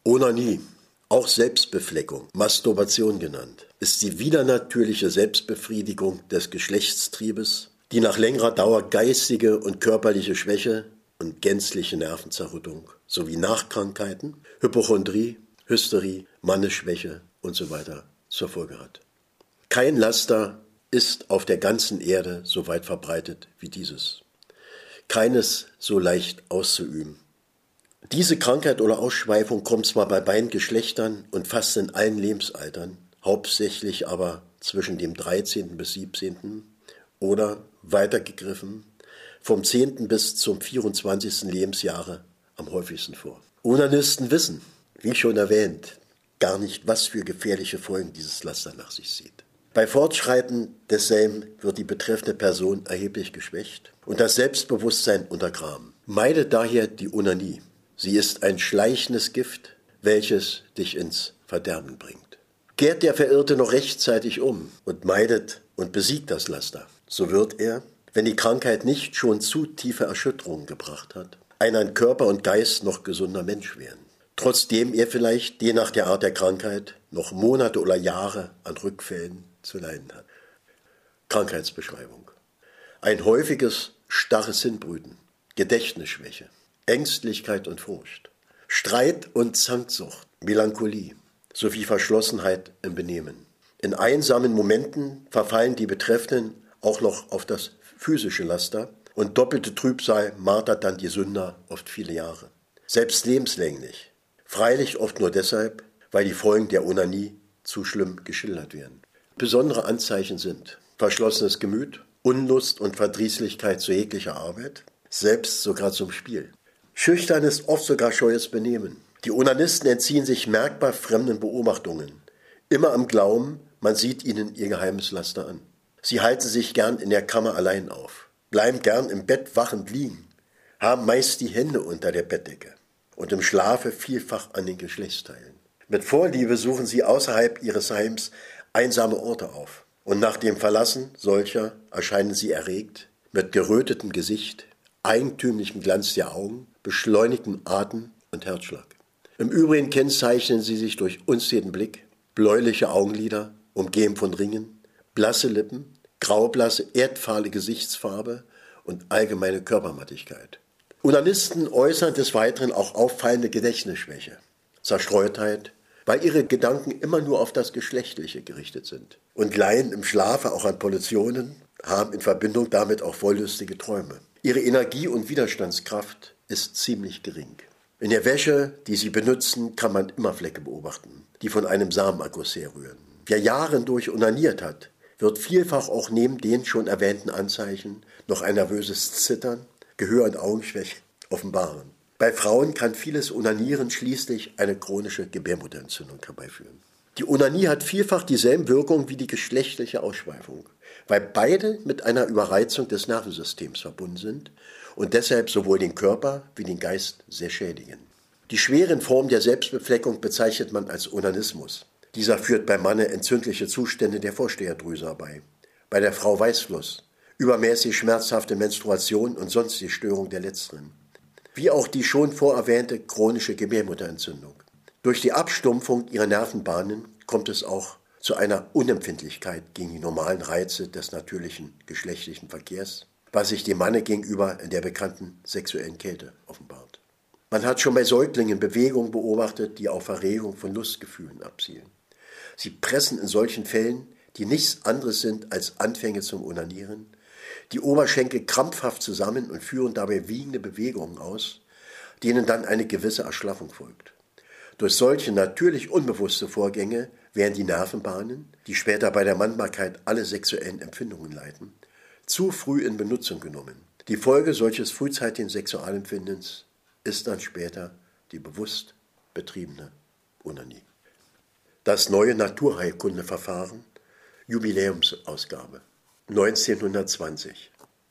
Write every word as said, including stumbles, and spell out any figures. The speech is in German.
Onanie, auch Selbstbefleckung, Masturbation genannt, ist die widernatürliche Selbstbefriedigung des Geschlechtstriebes, die nach längerer Dauer geistige und körperliche Schwäche und gänzliche Nervenzerrüttung sowie Nachkrankheiten, Hypochondrie, Hysterie, Mannesschwäche und so weiter zur Folge hat. Kein Laster ist auf der ganzen Erde so weit verbreitet wie dieses. Keines so leicht auszuüben. Diese Krankheit oder Ausschweifung kommt zwar bei beiden Geschlechtern und fast in allen Lebensaltern, hauptsächlich aber zwischen dem dreizehnten bis siebzehnten oder weitergegriffen vom zehnten bis zum vierundzwanzigsten Lebensjahre am häufigsten vor. Onanisten wissen, wie schon erwähnt, gar nicht, was für gefährliche Folgen dieses Laster nach sich zieht. Bei Fortschreiten desselben wird die betreffende Person erheblich geschwächt und das Selbstbewusstsein untergraben. Meide daher die Onanie. Sie ist ein schleichendes Gift, welches dich ins Verderben bringt. Kehrt der Verirrte noch rechtzeitig um und meidet und besiegt das Laster, so wird er, wenn die Krankheit nicht schon zu tiefe Erschütterungen gebracht hat, ein an Körper und Geist noch gesunder Mensch werden. Trotzdem er vielleicht, je nach der Art der Krankheit, noch Monate oder Jahre an Rückfällen zu leiden hat. Krankheitsbeschreibung. Ein häufiges, starres Hinbrüten, Gedächtnisschwäche, Ängstlichkeit und Furcht, Streit und Zanksucht, Melancholie sowie Verschlossenheit im Benehmen. In einsamen Momenten verfallen die Betreffenden auch noch auf das physische Laster und doppelte Trübsal martert dann die Sünder oft viele Jahre. Selbst lebenslänglich. Freilich oft nur deshalb, weil die Folgen der Onanie zu schlimm geschildert werden. Besondere Anzeichen sind verschlossenes Gemüt, Unlust und Verdrießlichkeit zu jeglicher Arbeit, selbst sogar zum Spiel. Schüchternes, oft sogar scheues Benehmen. Die Onanisten entziehen sich merkbar fremden Beobachtungen, immer am Glauben, man sieht ihnen ihr geheimes Laster an. Sie halten sich gern in der Kammer allein auf, bleiben gern im Bett wachend liegen, haben meist die Hände unter der Bettdecke und im Schlafe vielfach an den Geschlechtsteilen. Mit Vorliebe suchen sie außerhalb ihres Heims einsame Orte auf und nach dem Verlassen solcher erscheinen sie erregt, mit gerötetem Gesicht, eigentümlichem Glanz der Augen, beschleunigtem Atem und Herzschlag. Im Übrigen kennzeichnen sie sich durch unsteten Blick, bläuliche Augenlider, umgeben von Ringen, blasse Lippen, graublasse, erdfahle Gesichtsfarbe und allgemeine Körpermattigkeit. Onanisten äußern des Weiteren auch auffallende Gedächtnisschwäche, Zerstreutheit, weil ihre Gedanken immer nur auf das Geschlechtliche gerichtet sind und leiden im Schlafe auch an Pollutionen, haben in Verbindung damit auch wollüstige Träume. Ihre Energie und Widerstandskraft ist ziemlich gering. In der Wäsche, die sie benutzen, kann man immer Flecke beobachten, die von einem Samenerguss herrühren. Wer Jahre durch onaniert hat, wird vielfach auch neben den schon erwähnten Anzeichen noch ein nervöses Zittern, Gehör- und Augenschwäche offenbaren. Bei Frauen kann vieles Onanieren schließlich eine chronische Gebärmutterentzündung herbeiführen. Die Onanie hat vielfach dieselben Wirkungen wie die geschlechtliche Ausschweifung, weil beide mit einer Überreizung des Nervensystems verbunden sind und deshalb sowohl den Körper wie den Geist sehr schädigen. Die schweren Formen der Selbstbefleckung bezeichnet man als Onanismus. Dieser führt beim Manne entzündliche Zustände der Vorsteherdrüse herbei, bei der Frau Weißfluss, übermäßig schmerzhafte Menstruation und sonstige Störung der letzteren, wie auch die schon vorerwähnte chronische Gebärmutterentzündung. Durch die Abstumpfung ihrer Nervenbahnen kommt es auch zu einer Unempfindlichkeit gegen die normalen Reize des natürlichen geschlechtlichen Verkehrs, was sich dem Manne gegenüber in der bekannten sexuellen Kälte offenbart. Man hat schon bei Säuglingen Bewegungen beobachtet, die auf Erregung von Lustgefühlen abzielen. Sie pressen in solchen Fällen, die nichts anderes sind als Anfänge zum Onanieren, die Oberschenkel krampfhaft zusammen und führen dabei wiegende Bewegungen aus, denen dann eine gewisse Erschlaffung folgt. Durch solche natürlich unbewusste Vorgänge werden die Nervenbahnen, die später bei der Mannbarkeit alle sexuellen Empfindungen leiten, zu früh in Benutzung genommen. Die Folge solches frühzeitigen Sexualempfindens ist dann später die bewusst betriebene Onanie. Das neue Naturheilkundeverfahren, Jubiläumsausgabe neunzehnhundertzwanzig.